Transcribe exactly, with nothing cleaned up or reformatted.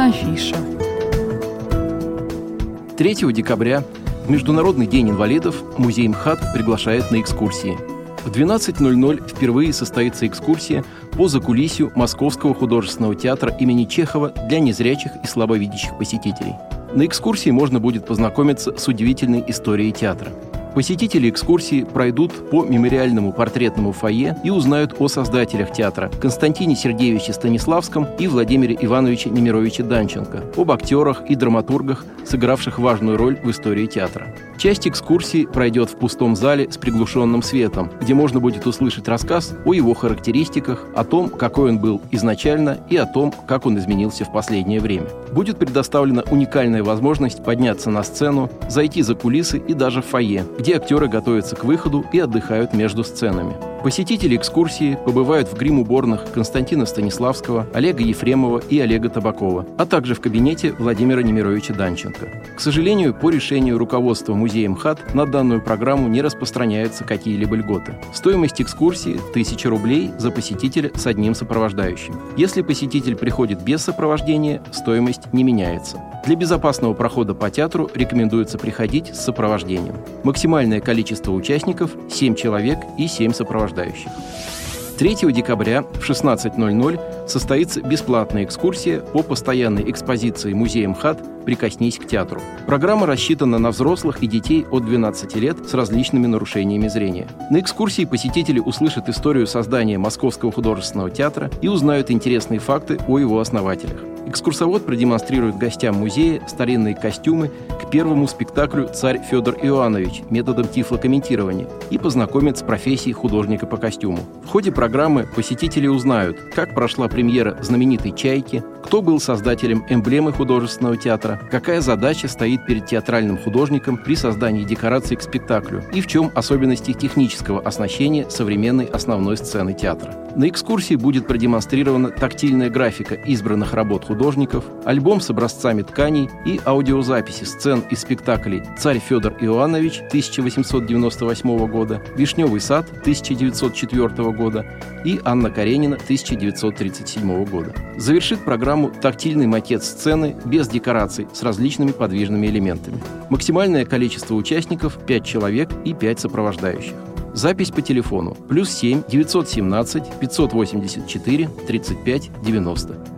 Киноафиша. третьего декабря, в Международный день инвалидов, музей МХАТ приглашает на экскурсии. В двенадцать ноль ноль впервые состоится экскурсия по закулисью Московского художественного театра имени Чехова для незрячих и слабовидящих посетителей. На экскурсии можно будет познакомиться с удивительной историей театра. Посетители экскурсии пройдут по мемориальному портретному фойе и узнают о создателях театра Константине Сергеевиче Станиславском и Владимире Ивановиче Немировиче Данченко, об актерах и драматургах, сыгравших важную роль в истории театра. Часть экскурсии пройдет в пустом зале с приглушенным светом, где можно будет услышать рассказ о его характеристиках, о том, какой он был изначально, и о том, как он изменился в последнее время. Будет предоставлена уникальная возможность подняться на сцену, зайти за кулисы и даже в фойе, где актеры готовятся к выходу и отдыхают между сценами. Посетители экскурсии побывают в грим-уборных Константина Станиславского, Олега Ефремова и Олега Табакова, а также в кабинете Владимира Немировича Данченко. К сожалению, по решению руководства музея МХАТ на данную программу не распространяются какие-либо льготы. Стоимость экскурсии – тысяча рублей за посетителя с одним сопровождающим. Если посетитель приходит без сопровождения, стоимость не меняется. Для безопасного прохода по театру рекомендуется приходить с сопровождением. Максимальное количество участников – семь человек и семь сопровождающих. третьего декабря в шестнадцать ноль ноль состоится бесплатная экскурсия по постоянной экспозиции музея МХАТ «Прикоснись к театру». Программа рассчитана на взрослых и детей от двенадцати лет с различными нарушениями зрения. На экскурсии посетители услышат историю создания Московского художественного театра и узнают интересные факты о его основателях. Экскурсовод продемонстрирует гостям музея старинные костюмы к первому спектаклю «Царь Федор Иоаннович» методом тифлокомментирования и познакомит с профессией художника по костюму. В ходе программы посетители узнают, как прошла премьера знаменитой «Чайки», кто был создателем эмблемы художественного театра, какая задача стоит перед театральным художником при создании декораций к спектаклю и в чем особенности технического оснащения современной основной сцены театра. На экскурсии будет продемонстрирована тактильная графика избранных работ художников, альбом с образцами тканей и аудиозаписи сцен из спектаклей «Царь Федор Иоаннович» тысяча восемьсот девяносто восьмого года, «Вишневый сад» тысяча девятьсот четвёртого года и «Анна Каренина» тысяча девятьсот тридцать седьмого года. Завершит программу тактильный макет сцены без декораций с различными подвижными элементами. Максимальное количество участников – пять человек и пять сопровождающих. Запись по телефону плюс семь девятьсот семнадцать пятьсот восемьдесят четыре тридцать пять девяносто.